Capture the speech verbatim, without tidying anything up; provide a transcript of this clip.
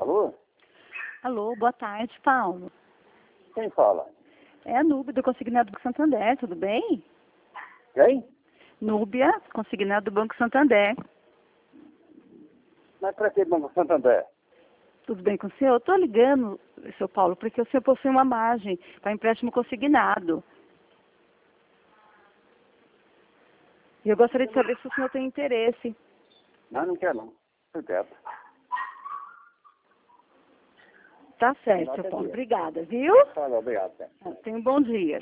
Alô? Alô, boa tarde, Paulo. Quem fala? É a Núbia do Consignado do Banco Santander, tudo bem? Quem? Núbia, Consignado do Banco Santander. Mas para que Banco Santander? Tudo bem com o senhor? Eu estou ligando, seu Paulo, porque o senhor possui uma margem para empréstimo consignado. E eu gostaria de saber se o senhor tem interesse. Não, não quero não. Fico quieto. Tá certo, Não, seu até Paulo. dia. Obrigada, viu? Fala, obrigado. Tá. Tenha um bom dia.